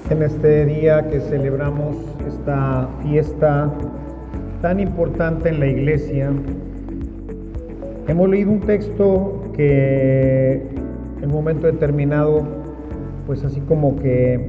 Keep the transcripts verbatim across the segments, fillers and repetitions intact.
En este día que celebramos esta fiesta tan importante en la iglesia, hemos leído un texto que en un momento determinado, pues así como que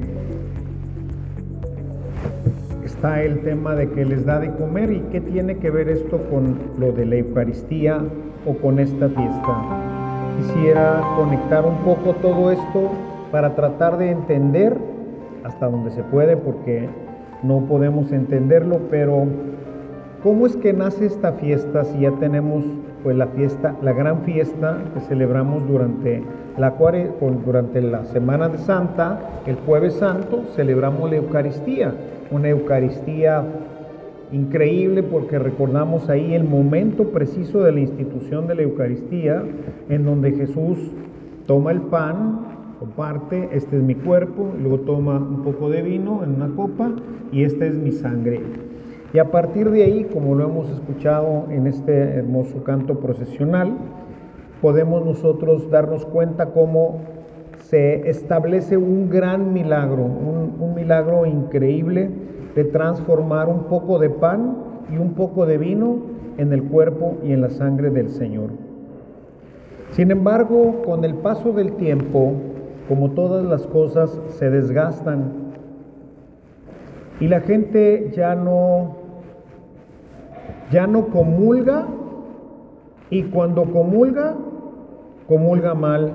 está el tema de que les da de comer. ¿Y qué tiene que ver esto con lo de la Eucaristía o con esta fiesta? Quisiera conectar un poco todo esto para tratar de entender hasta donde se puede, porque no podemos entenderlo, pero ¿cómo es que nace esta fiesta si ya tenemos pues la fiesta, la gran fiesta que celebramos durante la cuare, durante la Semana de Santa, el Jueves Santo, celebramos la Eucaristía, una Eucaristía increíble porque recordamos ahí el momento preciso de la institución de la Eucaristía, en donde Jesús toma el pan, comparte, este es mi cuerpo, luego toma un poco de vino en una copa y esta es mi sangre. Y a partir de ahí, como lo hemos escuchado en este hermoso canto procesional, podemos nosotros darnos cuenta cómo se establece un gran milagro, un, un milagro increíble de transformar un poco de pan y un poco de vino en el cuerpo y en la sangre del Señor. Sin embargo, con el paso del tiempo, como todas las cosas, se desgastan y la gente ya no, ya no comulga, y cuando comulga, comulga mal.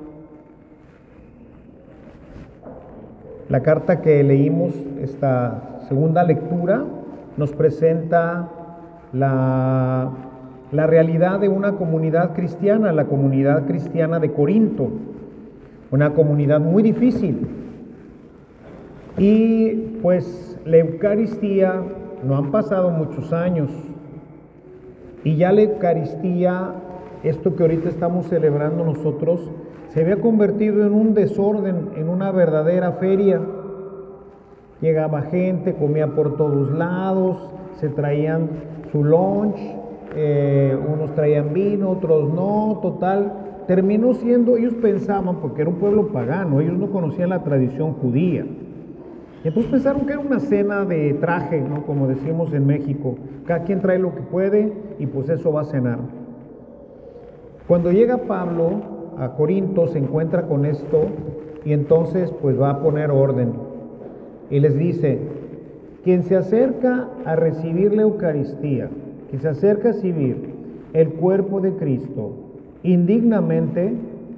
La carta que leímos, esta segunda lectura, nos presenta la, la realidad de una comunidad cristiana, la comunidad cristiana de Corinto, una comunidad muy difícil. Y pues la Eucaristía, no han pasado muchos años, y ya la Eucaristía, esto que ahorita estamos celebrando nosotros, se había convertido en un desorden, en una verdadera feria. Llegaba gente, comía por todos lados, se traían su lunch, eh, unos traían vino, otros no, total. Terminó siendo, ellos pensaban, porque era un pueblo pagano, ellos no conocían la tradición judía. Y entonces pensaron que era una cena de traje, ¿no? Como decimos en México, cada quien trae lo que puede y pues eso va a cenar. Cuando llega Pablo a Corinto se encuentra con esto y entonces pues va a poner orden y les dice: quien se acerca a recibir la Eucaristía, quien se acerca a recibir el cuerpo de Cristo indignamente,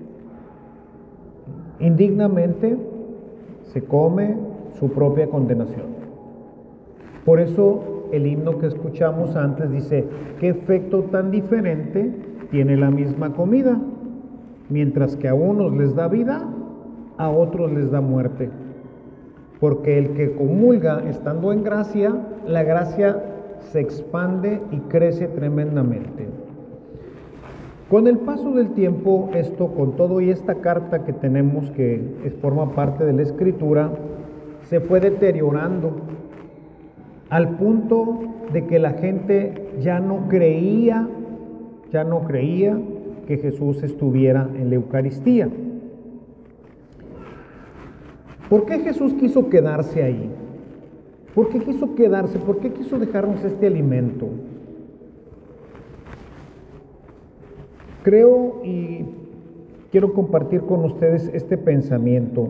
indignamente se come su propia condenación. Por eso el himno que escuchamos antes dice: ¿qué efecto tan diferente tiene la misma comida? Mientras que a unos les da vida, a otros les da muerte. Porque el que comulga estando en gracia, la gracia se expande y crece tremendamente. Con el paso del tiempo, esto, con todo y esta carta que tenemos, que forma parte de la Escritura, se fue deteriorando al punto de que la gente ya no creía, ya no creía que Jesús estuviera en la Eucaristía. ¿Por qué Jesús quiso quedarse ahí? ¿Por qué quiso quedarse? ¿Por qué quiso dejarnos este alimento? Creo y quiero compartir con ustedes este pensamiento.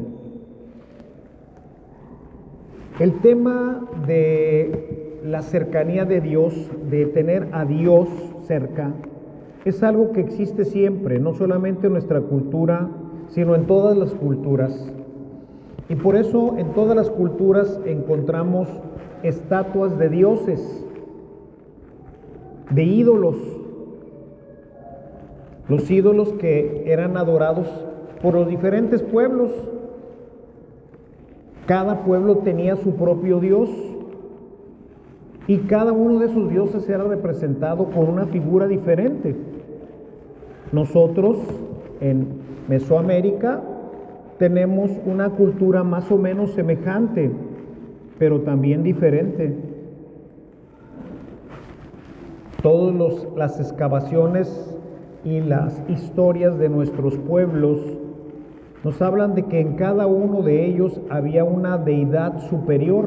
El tema de la cercanía de Dios, de tener a Dios cerca, es algo que existe siempre, no solamente en nuestra cultura, sino en todas las culturas. Y por eso en todas las culturas encontramos estatuas de dioses, de ídolos. Los ídolos que eran adorados por los diferentes pueblos. Cada pueblo tenía su propio dios y cada uno de esos dioses era representado con una figura diferente. Nosotros en Mesoamérica tenemos una cultura más o menos semejante, pero también diferente. Todas las excavaciones y las historias de nuestros pueblos Nos hablan de que en cada uno de ellos había una deidad superior.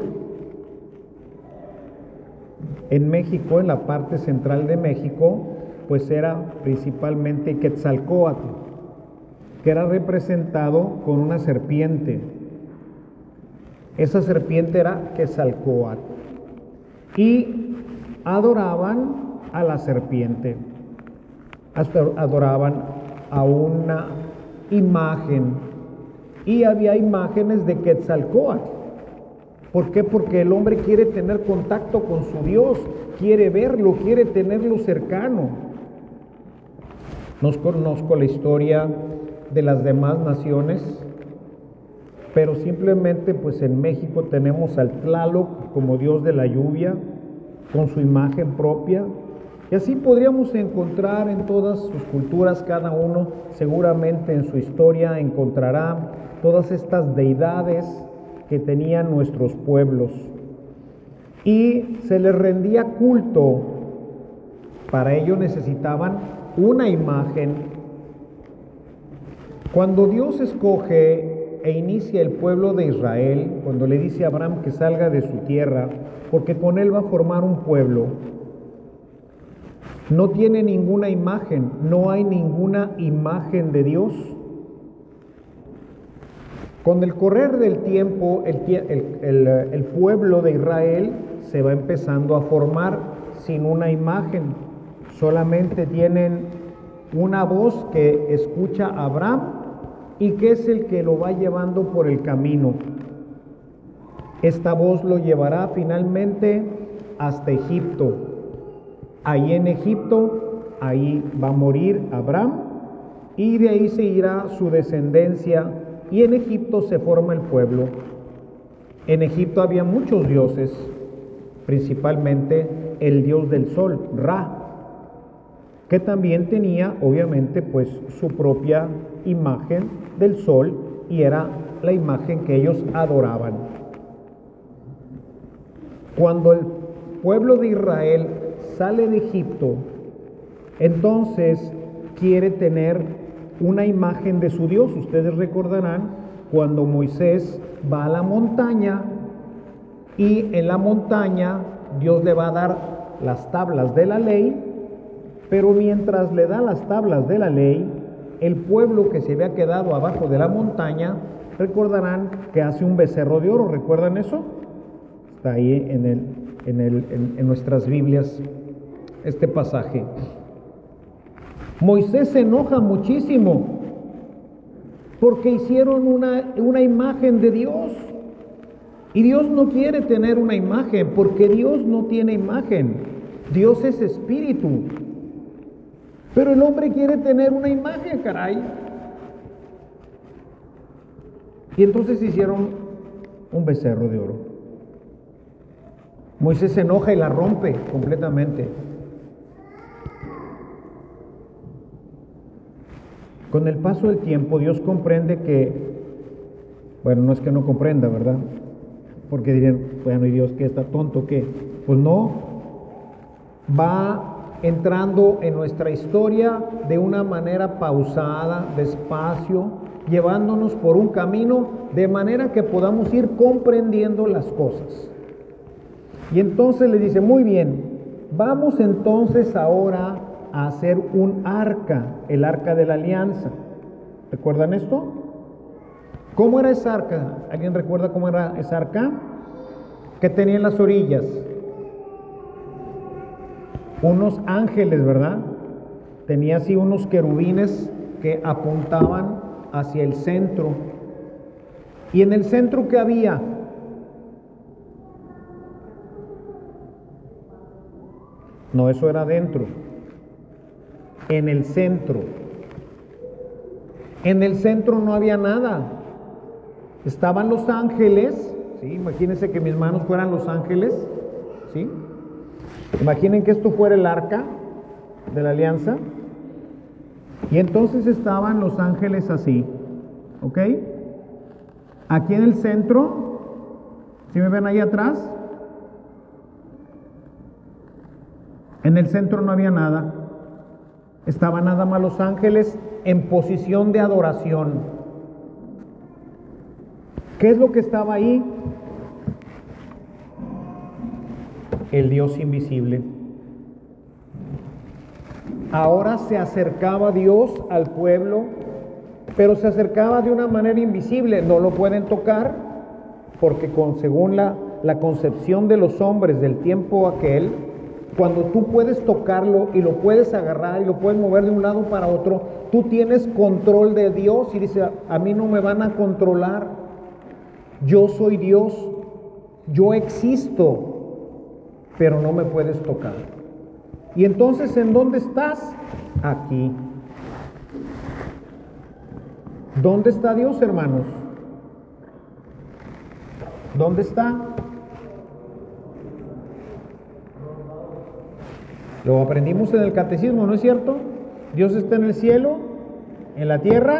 En México, en la parte central de México, pues era principalmente Quetzalcóatl, que era representado con una serpiente. Esa serpiente era Quetzalcóatl. Y adoraban a la serpiente. Adoraban a una imagen. Y había imágenes de Quetzalcóatl. ¿Por qué? Porque el hombre quiere tener contacto con su Dios, quiere verlo, quiere tenerlo cercano. No conozco la historia de las demás naciones, pero simplemente pues en México tenemos al Tlaloc como Dios de la lluvia, con su imagen propia, y así podríamos encontrar en todas sus culturas, cada uno seguramente en su historia encontrará todas estas deidades que tenían nuestros pueblos, y se les rendía culto. Para ello necesitaban una imagen. Cuando Dios escoge e inicia el pueblo de Israel, cuando le dice a Abraham que salga de su tierra, porque con él va a formar un pueblo, no tiene ninguna imagen, no hay ninguna imagen de Dios. Con el correr del tiempo, el, el, el, el pueblo de Israel se va empezando a formar sin una imagen. Solamente tienen una voz que escucha a Abraham y que es el que lo va llevando por el camino. Esta voz lo llevará finalmente hasta Egipto. Ahí en Egipto, ahí va a morir Abraham y de ahí se irá su descendencia. Y en Egipto se forma el pueblo. En Egipto había muchos dioses, principalmente el dios del sol, Ra, que también tenía obviamente pues su propia imagen del sol y era la imagen que ellos adoraban. Cuando el pueblo de Israel sale de Egipto, entonces quiere tener una imagen de su Dios. Ustedes recordarán cuando Moisés va a la montaña y en la montaña Dios le va a dar las tablas de la ley, pero mientras le da las tablas de la ley, el pueblo que se había quedado abajo de la montaña, recordarán que hace un becerro de oro. ¿Recuerdan eso? Está ahí en, el, en, el, en, en nuestras Biblias este pasaje. Moisés se enoja muchísimo porque hicieron una, una imagen de Dios. Y Dios no quiere tener una imagen porque Dios no tiene imagen. Dios es espíritu. Pero el hombre quiere tener una imagen, caray. Y entonces hicieron un becerro de oro. Moisés se enoja y la rompe completamente. Con el paso del tiempo, Dios comprende que, bueno, no es que no comprenda, ¿verdad? Porque dirían, bueno, ¿y Dios qué está tonto? ¿Qué? Pues no, va entrando en nuestra historia de una manera pausada, despacio, llevándonos por un camino de manera que podamos ir comprendiendo las cosas. Y entonces le dice, muy bien, vamos entonces ahora a hacer un arca, el arca de la alianza. ¿Recuerdan esto? ¿Cómo era esa arca? ¿Alguien recuerda cómo era esa arca? ¿Qué tenía en las orillas? Unos ángeles, ¿verdad? Tenía así unos querubines que apuntaban hacia el centro. ¿Y en el centro qué había? No, eso era adentro. En el centro. En el centro no había nada. Estaban los ángeles, ¿sí? Imagínense que mis manos fueran los ángeles, ¿sí? Imaginen que esto fuera el arca de la alianza. Y entonces estaban los ángeles así, ¿ok? Aquí en el centro, ¿sí me ven ahí atrás? En el centro no había nada. Estaban nada más los ángeles en posición de adoración. ¿Qué es lo que estaba ahí? El Dios invisible. Ahora se acercaba Dios al pueblo, pero se acercaba de una manera invisible. No lo pueden tocar, porque con, según la, la concepción de los hombres del tiempo aquel, cuando tú puedes tocarlo y lo puedes agarrar y lo puedes mover de un lado para otro, tú tienes control de Dios y dice, a mí no me van a controlar. Yo soy Dios, yo existo, pero no me puedes tocar. Y entonces, ¿en dónde estás? Aquí. ¿Dónde está Dios, hermanos? ¿Dónde está? Lo aprendimos en el catecismo, ¿no es cierto? Dios está en el cielo, en la tierra.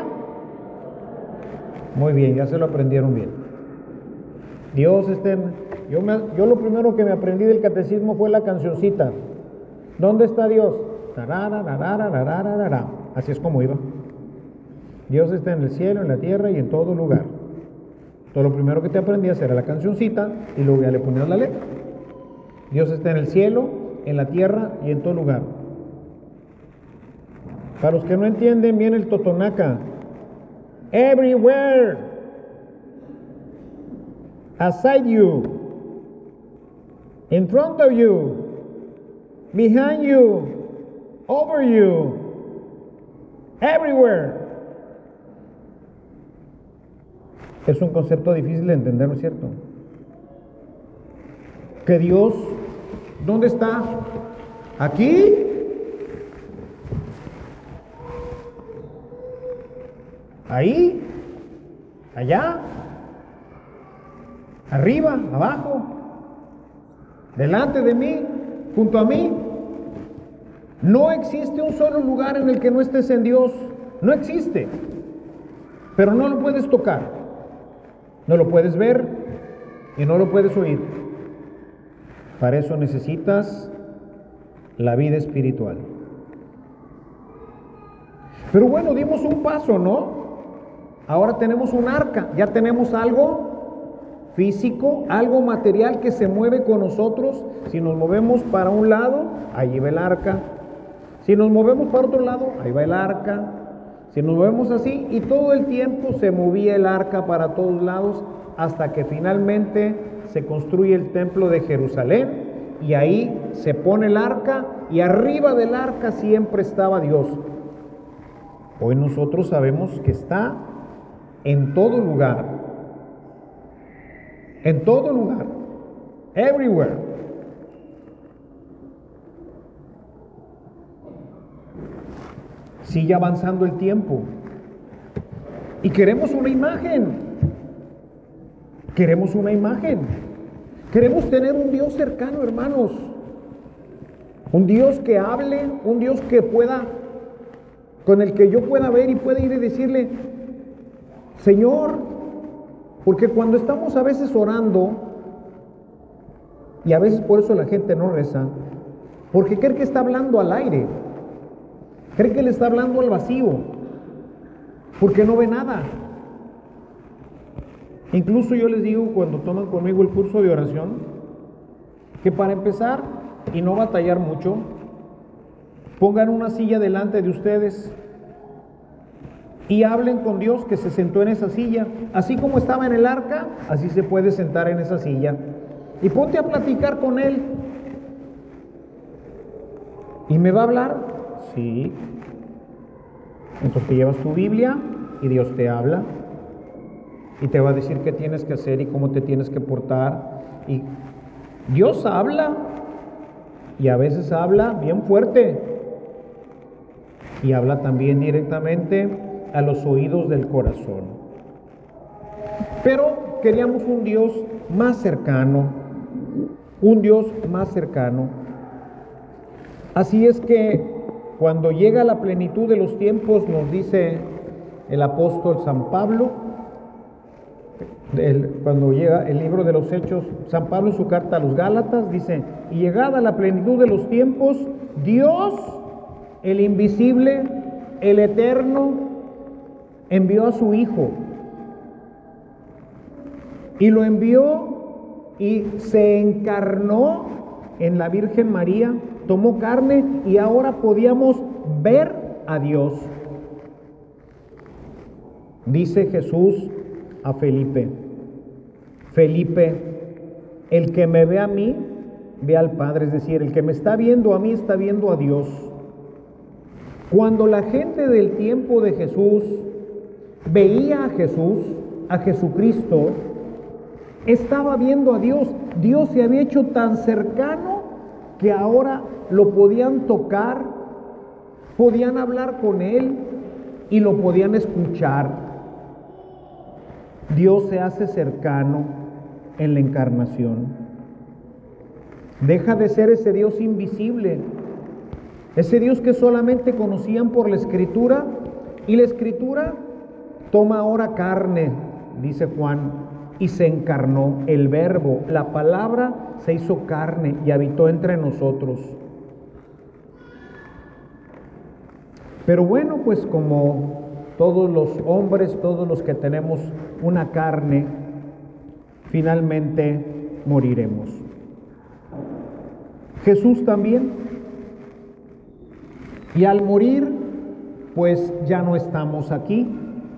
Muy bien, ya se lo aprendieron bien. Dios está en... Yo, me... Yo lo primero que me aprendí del catecismo fue la cancioncita. ¿Dónde está Dios? Tarara, tarara, tarara, tarara. Así es como iba. Dios está en el cielo, en la tierra y en todo lugar. Todo lo primero que te aprendías era la cancioncita y luego ya le ponías la letra. Dios está en el cielo, en la tierra y en todo lugar. Para los que no entienden bien el totonaca, everywhere, aside you, in front of you, behind you, over you, everywhere. Es un concepto difícil de entender, ¿no es cierto? Que Dios, ¿dónde está? ¿Aquí? ¿Ahí? ¿Allá? ¿Arriba? ¿Abajo? ¿Delante de mí? ¿Junto a mí? No existe un solo lugar en el que no estés en Dios. No existe. Pero no lo puedes tocar. No lo puedes ver y no lo puedes oír. Para eso necesitas la vida espiritual. Pero bueno, dimos un paso, ¿no? Ahora tenemos un arca, ya tenemos algo físico, algo material que se mueve con nosotros. Si nos movemos para un lado, allí va el arca. Si nos movemos para otro lado, ahí va el arca. Si nos movemos así, y todo el tiempo se movía el arca para todos lados, hasta que finalmente se construye el templo de Jerusalén, y ahí se pone el arca, y arriba del arca siempre estaba Dios. Hoy nosotros sabemos que está en todo lugar, en todo lugar, everywhere. Sigue avanzando el tiempo y queremos una imagen, queremos una imagen, queremos tener un Dios cercano, hermanos, un Dios que hable, un Dios que pueda, con el que yo pueda ver y pueda ir y decirle, Señor, porque cuando estamos a veces orando, y a veces por eso la gente no reza, porque cree que está hablando al aire, cree que le está hablando al vacío, porque no ve nada. Incluso yo les digo cuando toman conmigo el curso de oración, que para empezar y no batallar mucho, pongan una silla delante de ustedes y hablen con Dios que se sentó en esa silla. Así como estaba en el arca, así se puede sentar en esa silla. Y ponte a platicar con Él. ¿Y me va a hablar? Sí. Entonces te llevas tu Biblia y Dios te habla y te va a decir qué tienes que hacer y cómo te tienes que portar. Y Dios habla, y a veces habla bien fuerte, y habla también directamente a los oídos del corazón. Pero queríamos un Dios más cercano, un Dios más cercano. Así es que cuando llega la plenitud de los tiempos, nos dice el apóstol San Pablo, el, cuando llega el libro de los Hechos, San Pablo en su carta a los Gálatas dice, y llegada la plenitud de los tiempos, Dios, el invisible, el eterno, envió a su Hijo, y lo envió y se encarnó en la Virgen María, tomó carne y ahora podíamos ver a Dios. Dice Jesús a Felipe: Felipe, el que me ve a mí, ve al Padre. Es decir, el que me está viendo a mí, está viendo a Dios. Cuando la gente del tiempo de Jesús veía a Jesús, a Jesucristo, estaba viendo a Dios. Dios se había hecho tan cercano que ahora lo podían tocar, podían hablar con Él y lo podían escuchar. Dios se hace cercano en la encarnación. Deja de ser ese Dios invisible, ese Dios que solamente conocían por la Escritura, y la Escritura toma ahora carne, dice Juan, y se encarnó. El Verbo, la palabra, se hizo carne y habitó entre nosotros. Pero bueno, pues como todos los hombres, todos los que tenemos una carne, finalmente moriremos. Jesús también. Y al morir, pues ya no estamos aquí.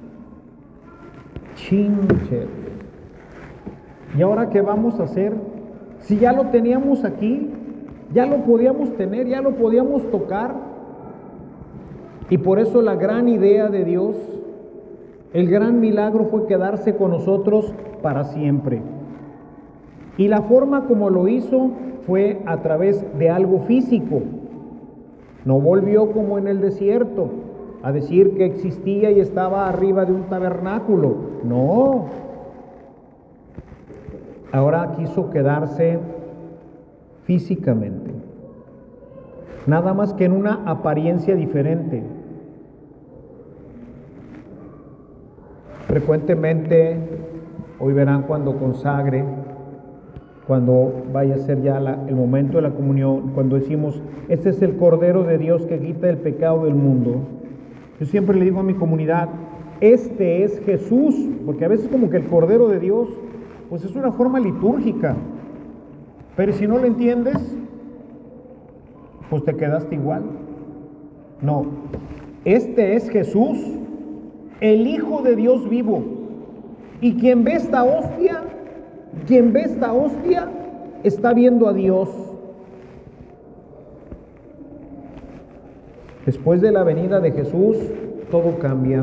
Chinche. ¿Y ahora qué vamos a hacer? Si ya lo teníamos aquí, ya lo podíamos tener, ya lo podíamos tocar. Y por eso la gran idea de Dios, el gran milagro fue quedarse con nosotros para siempre. Y la forma como lo hizo fue a través de algo físico. No volvió como en el desierto a decir que existía y estaba arriba de un tabernáculo. No. Ahora quiso quedarse físicamente. Nada más que en una apariencia diferente. Frecuentemente, hoy verán cuando consagre, cuando vaya a ser ya la, el momento de la comunión, cuando decimos, este es el Cordero de Dios que quita el pecado del mundo. Yo siempre le digo a mi comunidad, este es Jesús, porque a veces como que el Cordero de Dios, pues es una forma litúrgica, pero si no lo entiendes, pues te quedaste igual. No, este es Jesús, el Hijo de Dios vivo, y quien ve esta hostia, quien ve esta hostia, está viendo a Dios. Después de la venida de Jesús, todo cambia.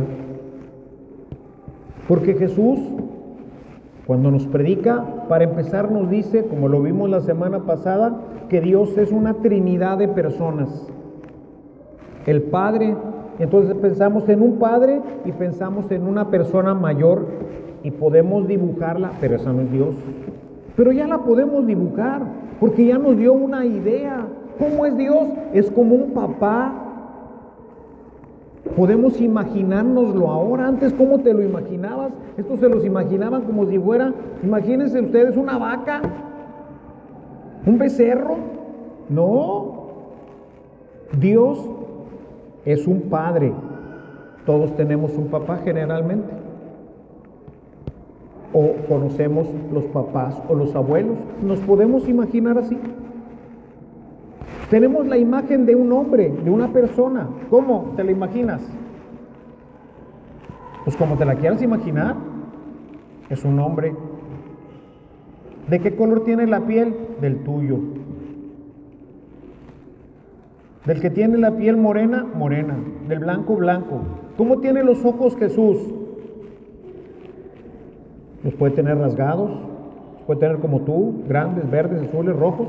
Porque Jesús, cuando nos predica, para empezar nos dice, como lo vimos la semana pasada, que Dios es una trinidad de personas. El Padre, entonces pensamos en un Padre y pensamos en una persona mayor y podemos dibujarla, pero esa no es Dios. Pero ya la podemos dibujar, porque ya nos dio una idea. ¿Cómo es Dios? Es como un papá. Podemos imaginárnoslo ahora. Antes, ¿cómo te lo imaginabas? Estos se los imaginaban como si fuera, imagínense ustedes, una vaca, un becerro. No, Dios es un padre. Todos tenemos un papá generalmente. O conocemos los papás o los abuelos. Nos podemos imaginar así. Tenemos la imagen de un hombre, de una persona. ¿Cómo te la imaginas? Pues como te la quieras imaginar. Es un hombre. ¿De qué color tiene la piel? Del tuyo. Del que tiene la piel morena, morena. Del blanco, blanco. ¿Cómo tiene los ojos Jesús? Los puede tener rasgados, puede tener como tú, grandes, verdes, azules, rojos.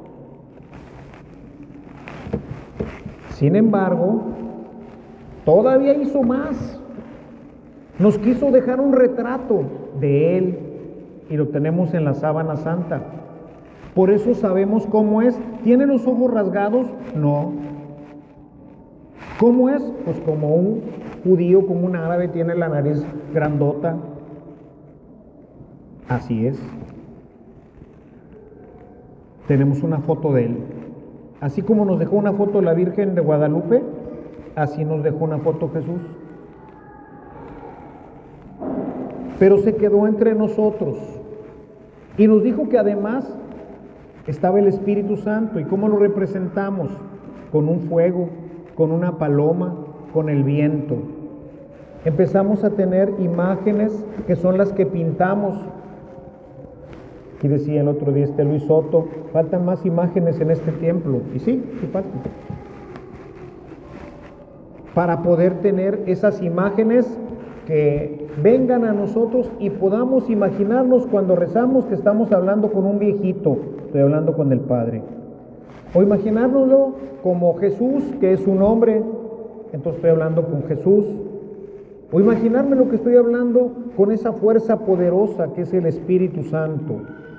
Sin embargo, todavía hizo más. Nos quiso dejar un retrato de Él y lo tenemos en la sábana santa. Por eso sabemos cómo es. ¿Tiene los ojos rasgados? No. ¿Cómo es? Pues como un judío, como un árabe, tiene la nariz grandota. Así es. Tenemos una foto de Él. Así como nos dejó una foto la Virgen de Guadalupe, así nos dejó una foto Jesús. Pero se quedó entre nosotros. Y nos dijo que además estaba el Espíritu Santo. ¿Y cómo lo representamos? Con un fuego, con una paloma, con el viento. Empezamos a tener imágenes que son las que pintamos. Aquí decía el otro día este Luis Soto, faltan más imágenes en este templo. Y sí, sí faltan. Para poder tener esas imágenes que vengan a nosotros y podamos imaginarnos cuando rezamos que estamos hablando con un viejito, estoy hablando con el Padre. O imaginárnoslo como Jesús, que es un hombre, entonces estoy hablando con Jesús. O imaginarme lo que estoy hablando con esa fuerza poderosa que es el Espíritu Santo.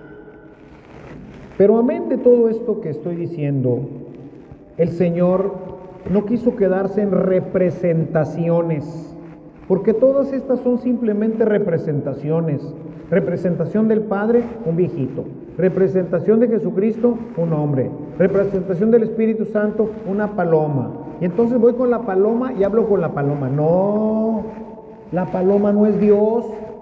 Pero amén de todo esto que estoy diciendo, el Señor no quiso quedarse en representaciones, porque todas estas son simplemente representaciones. Representación del Padre, un viejito. Representación de Jesucristo, un hombre. Representación del Espíritu Santo, una paloma. Y entonces voy con la paloma y hablo con la paloma. No, la paloma no es Dios.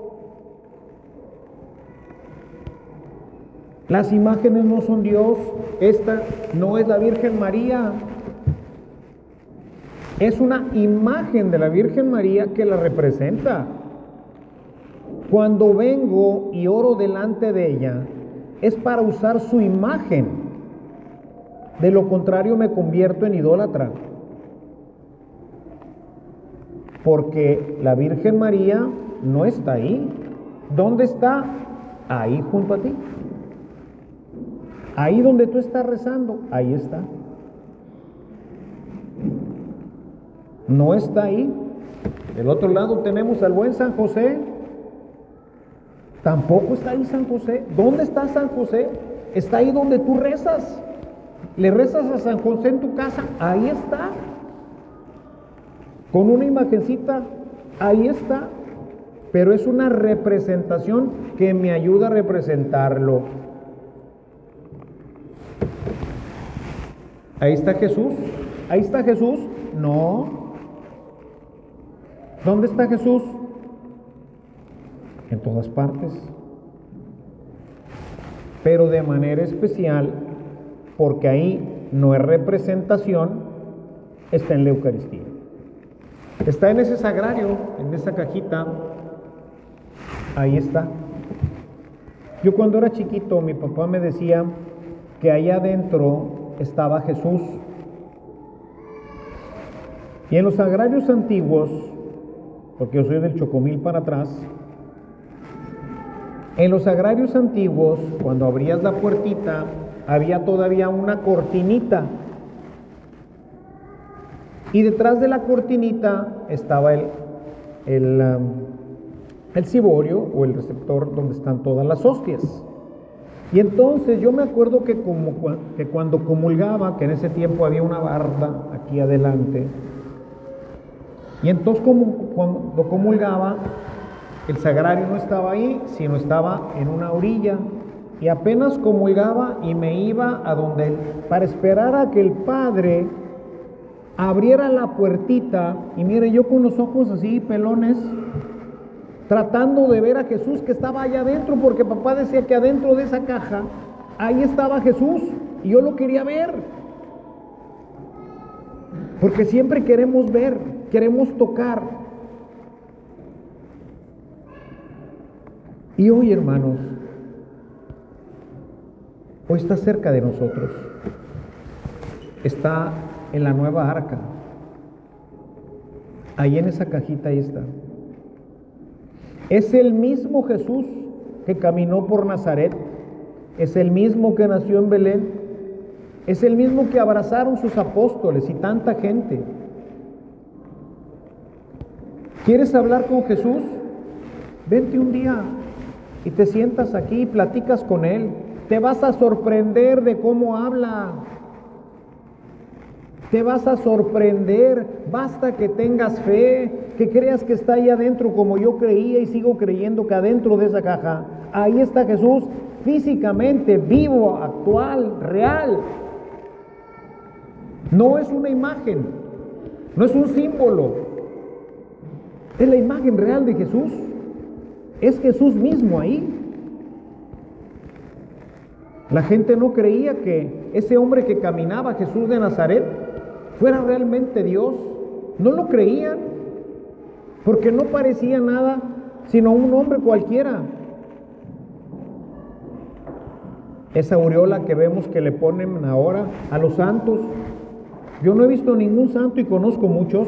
Las imágenes no son Dios. Esta no es la Virgen María. Es una imagen de la Virgen María que la representa. Cuando vengo y oro delante de ella, es para usar su imagen. De lo contrario me convierto en idólatra. Porque la Virgen María no está ahí. ¿Dónde está? Ahí junto a ti. Ahí donde tú estás rezando, ahí está. No está ahí. Del otro lado tenemos al buen San José. Tampoco está ahí San José. ¿Dónde está San José? Está ahí donde tú rezas. Le rezas a San José en tu casa, ahí está. Con una imagencita, ahí está. Pero es una representación que me ayuda a representarlo. Ahí está Jesús. Ahí está Jesús. No. ¿Dónde está Jesús? En todas partes. Pero de manera especial, porque ahí no es representación, está en la Eucaristía. Está en ese sagrario, en esa cajita. Ahí está. Yo cuando era chiquito, mi papá me decía que allá adentro estaba Jesús. Y en los sagrarios antiguos, porque yo soy del Chocomil para atrás, en los sagrarios antiguos, cuando abrías la puertita, había todavía una cortinita. Y detrás de la cortinita estaba el, el, um, el ciborio o el receptor donde están todas las hostias. Y entonces yo me acuerdo que, como, que cuando comulgaba, que en ese tiempo había una barda aquí adelante, y entonces como, cuando comulgaba, el sagrario no estaba ahí, sino estaba en una orilla, y apenas comulgaba y me iba a donde, para esperar a que el Padre abriera la puertita, y mire, yo con los ojos así, pelones, tratando de ver a Jesús que estaba allá adentro, porque papá decía que adentro de esa caja, ahí estaba Jesús, y yo lo quería ver. Porque siempre queremos ver, queremos tocar. Y hoy, hermanos, hoy está cerca de nosotros. Está en la nueva arca. Ahí en esa cajita, ahí está. Es el mismo Jesús que caminó por Nazaret. Es el mismo que nació en Belén. Es el mismo que abrazaron sus apóstoles y tanta gente. ¿Quieres hablar con Jesús? Vente un día y te sientas aquí y platicas con Él. Te vas a sorprender de cómo habla. Te vas a sorprender. Basta que tengas fe, que creas que está ahí adentro como yo creía y sigo creyendo que adentro de esa caja, ahí está Jesús físicamente, vivo, actual, real. No es una imagen, no es un símbolo, es la imagen real de Jesús. Es Jesús mismo ahí. La gente no creía que ese hombre que caminaba, Jesús de Nazaret, fuera realmente Dios. No lo creían, porque no parecía nada sino un hombre cualquiera. Esa aureola que vemos que le ponen ahora a los santos, yo no he visto ningún santo y conozco muchos,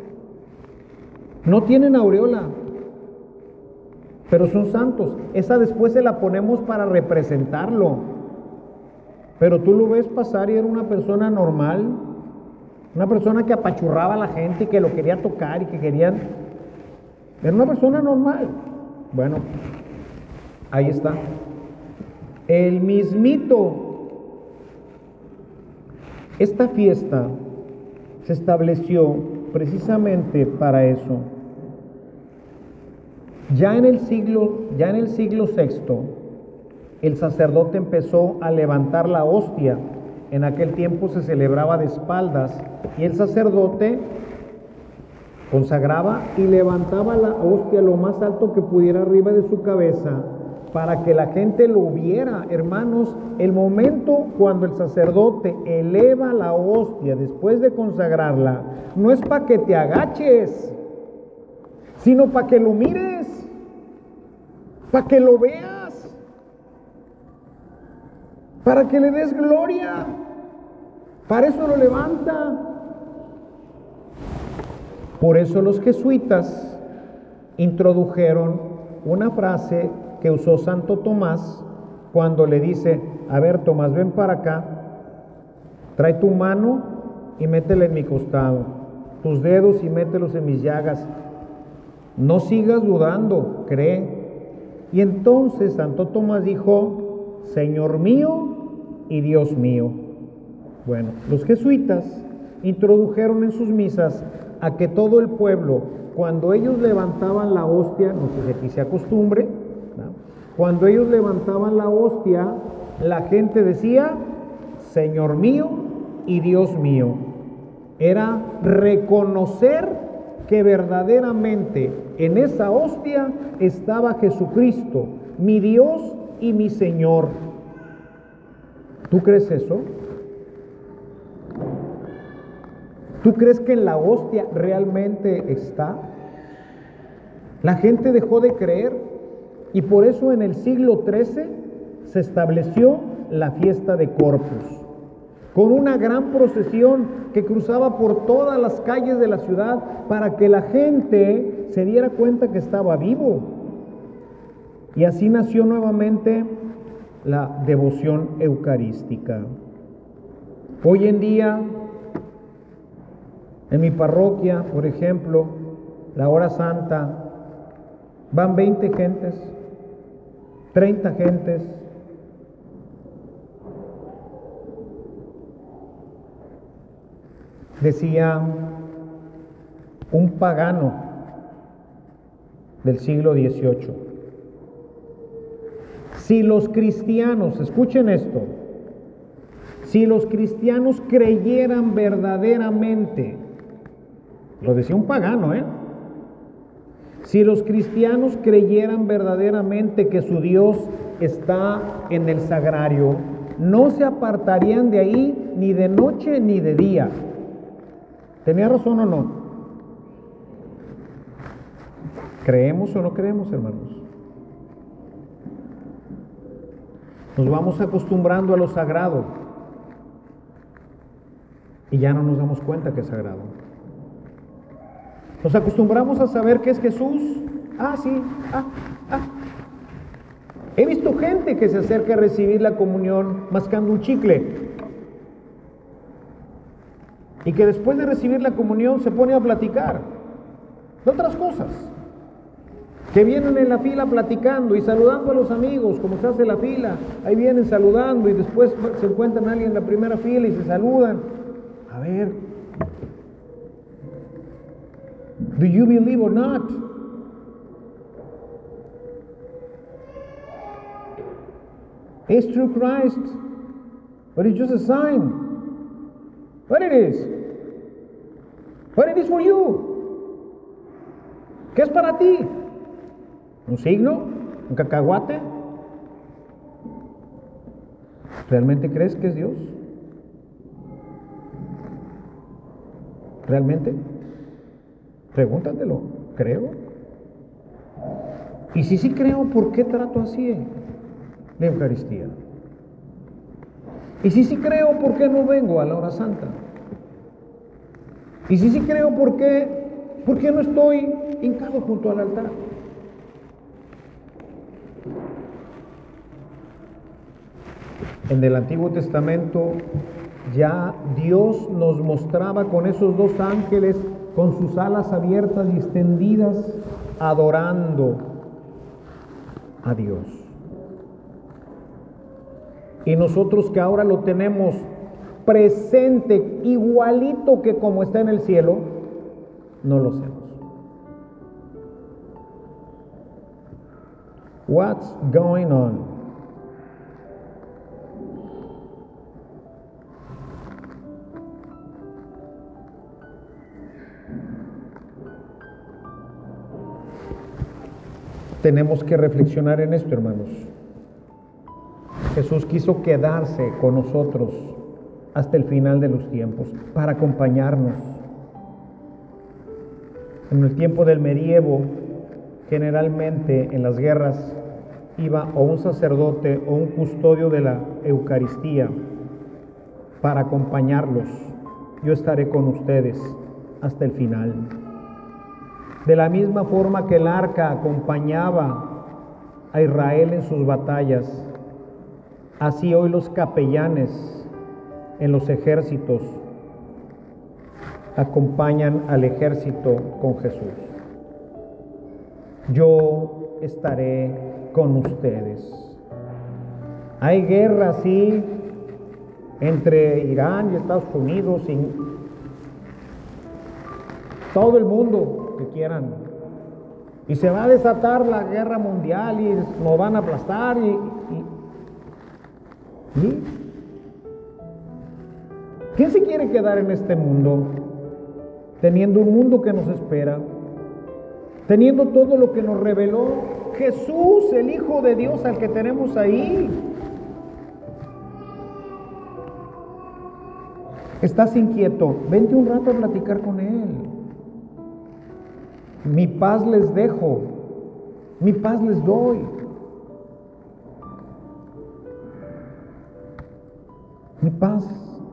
no tienen aureola, pero son santos. Esa después se la ponemos para representarlo, pero tú lo ves pasar y era una persona normal, una persona que apachurraba a la gente y que lo quería tocar y que querían, era una persona normal. Bueno, ahí está. El mismito, esta fiesta se estableció precisamente para eso. Ya en el siglo, ya en el siglo sexto, el sacerdote empezó a levantar la hostia. En aquel tiempo se celebraba de espaldas y el sacerdote consagraba y levantaba la hostia lo más alto que pudiera arriba de su cabeza para que la gente lo viera. Hermanos, el momento cuando el sacerdote eleva la hostia después de consagrarla, no es para que te agaches, sino para que lo mires, para que lo veas, para que le des gloria. Para eso lo levanta. Por eso los jesuitas introdujeron una frase que usó Santo Tomás cuando le dice: a ver, Tomás, ven para acá, trae tu mano y métela en mi costado, tus dedos y mételos en mis llagas, no sigas dudando, cree. Y entonces Santo Tomás dijo: Señor mío y Dios mío. Bueno, los jesuitas introdujeron en sus misas a que todo el pueblo, cuando ellos levantaban la hostia, no sé si aquí se acostumbre, ¿no? Cuando ellos levantaban la hostia, la gente decía: Señor mío y Dios mío. Era reconocer que verdaderamente en esa hostia estaba Jesucristo, mi Dios y mi Señor. ¿Tú crees eso? ¿Tú crees que en la hostia realmente está? La gente dejó de creer y por eso en el siglo trece se estableció la fiesta de Corpus, con una gran procesión que cruzaba por todas las calles de la ciudad para que la gente se diera cuenta que estaba vivo. Y así nació nuevamente la devoción eucarística. Hoy en día, en mi parroquia, por ejemplo, la hora santa, van veinte gentes, treinta gentes. Decía un pagano del siglo dieciocho: si los cristianos, escuchen esto, si los cristianos creyeran verdaderamente, lo decía un pagano, ¿eh? Si los cristianos creyeran verdaderamente que su Dios está en el sagrario, no se apartarían de ahí ni de noche ni de día. ¿Tenía razón o no? ¿Creemos o no creemos, hermanos? Nos vamos acostumbrando a lo sagrado y ya no nos damos cuenta que es sagrado. Nos acostumbramos a saber que es Jesús. Ah, sí, ah, ah. He visto gente que se acerca a recibir la comunión mascando un chicle y que después de recibir la comunión se pone a platicar de otras cosas, que vienen en la fila platicando y saludando a los amigos, como se hace la fila, ahí vienen saludando y después se encuentran a alguien en la primera fila y se saludan. A ver, do you believe or not? It's through Christ, but it's just a sign. What it is? What it is for you? ¿Qué es para ti? ¿Un signo? ¿Un cacahuate? ¿Realmente crees que es Dios? ¿Realmente? Pregúntatelo. ¿Creo? Y si sí creo, ¿por qué trato así la Eucaristía? Y si sí creo, ¿por qué no vengo a la hora santa? Y si sí creo, ¿por qué, ¿por qué no estoy hincado junto al altar? En el Antiguo Testamento ya Dios nos mostraba con esos dos ángeles con sus alas abiertas y extendidas, adorando a Dios. Y nosotros que ahora lo tenemos presente, igualito que como está en el cielo, no lo hacemos. What's going on? Tenemos que reflexionar en esto, hermanos. Jesús quiso quedarse con nosotros hasta el final de los tiempos para acompañarnos. En el tiempo del medievo, generalmente en las guerras iba o un sacerdote o un custodio de la Eucaristía para acompañarlos. Yo estaré con ustedes hasta el final. De la misma forma que el arca acompañaba a Israel en sus batallas, así hoy los capellanes en los ejércitos acompañan al ejército con Jesús. Yo estaré con ustedes. Hay guerra, sí, entre Irán y Estados Unidos y todo el mundo que quieran, y se va a desatar la guerra mundial y nos van a aplastar y, y, y ¿quién se quiere quedar en este mundo teniendo un mundo que nos espera, teniendo todo lo que nos reveló Jesús, el Hijo de Dios al que tenemos ahí? ¿Estás inquieto? Vente un rato a platicar con Él. Mi paz les dejo, mi paz les doy. Mi paz.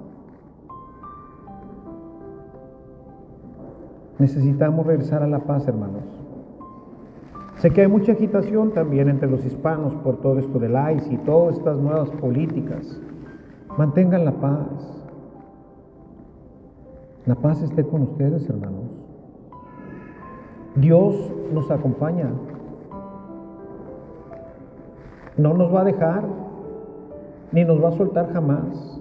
Necesitamos regresar a la paz, hermanos. Sé que hay mucha agitación también entre los hispanos por todo esto del I C E y todas estas nuevas políticas. Mantengan la paz. La paz esté con ustedes, hermanos. Dios nos acompaña. No nos va a dejar, ni nos va a soltar jamás.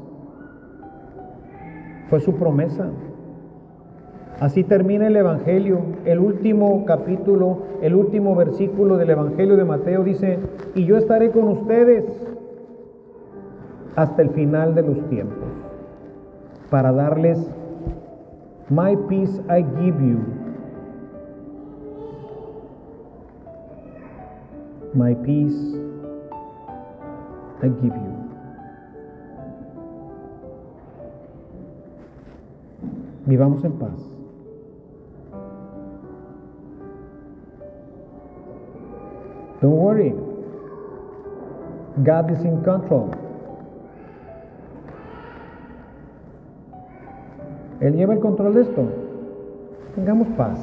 Fue su promesa. Así termina el Evangelio. El último capítulo, el último versículo del Evangelio de Mateo dice: y yo estaré con ustedes hasta el final de los tiempos, para darles my peace I give you. My peace I give you. Vivamos en paz. Don't worry. God is in control. Él lleva el control de esto. Tengamos paz.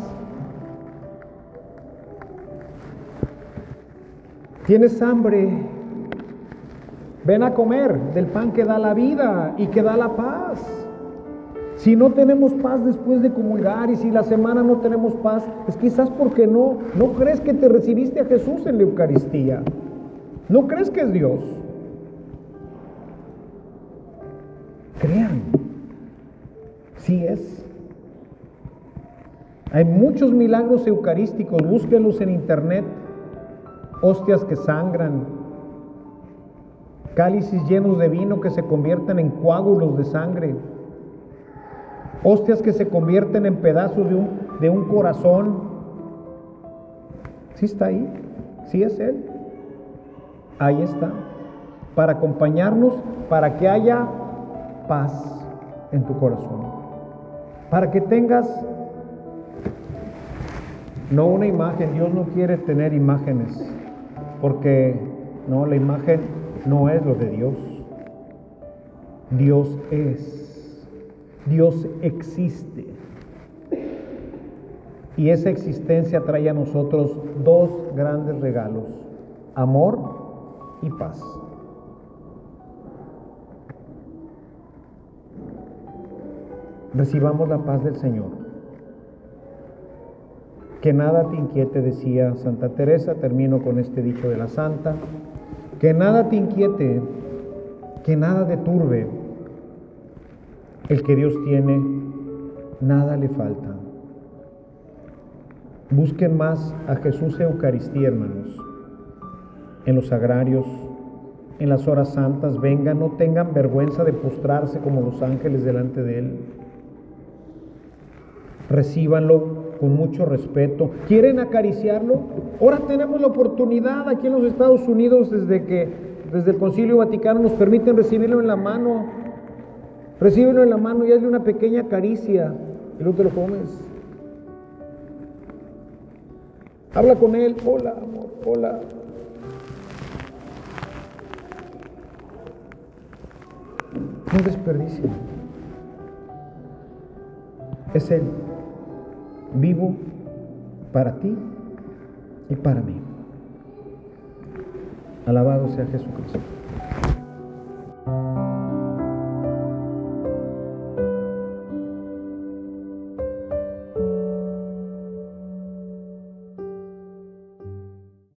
¿Tienes hambre? Ven a comer del pan que da la vida y que da la paz. Si no tenemos paz después de comulgar y si la semana no tenemos paz, es quizás porque no, no crees que te recibiste a Jesús en la Eucaristía. No crees que es Dios. Crean. Sí es. Hay muchos milagros eucarísticos, búsquenlos en internet. Hostias que sangran, cálices llenos de vino que se convierten en coágulos de sangre, hostias que se convierten en pedazos de un, de un corazón. ¿Sí está ahí? ¿Sí es Él? Ahí está. para acompañarnos, para que haya paz en tu corazón, para que tengas no una imagen. Dios no quiere tener imágenes, porque no, la imagen no es lo de Dios. Dios es, Dios existe, y esa existencia trae a nosotros dos grandes regalos: amor y paz. Recibamos la paz del Señor. Que nada te inquiete, decía Santa Teresa. Termino con este dicho de la santa: que nada te inquiete, que nada te turbe. El que Dios tiene, nada le falta. Busquen más a Jesús en Eucaristía, hermanos, en los sagrarios, en las horas santas. Vengan, no tengan vergüenza de postrarse como los ángeles delante de Él. Recíbanlo con mucho respeto. ¿Quieren acariciarlo? Ahora tenemos la oportunidad aquí en los Estados Unidos, desde que desde el Concilio Vaticano nos permiten recibirlo en la mano. Recíbelo en la mano y hazle una pequeña caricia y luego te lo comes. Habla con él. Hola, amor, hola. No desperdicio. Es Él, vivo para ti y para mí. Alabado sea Jesucristo.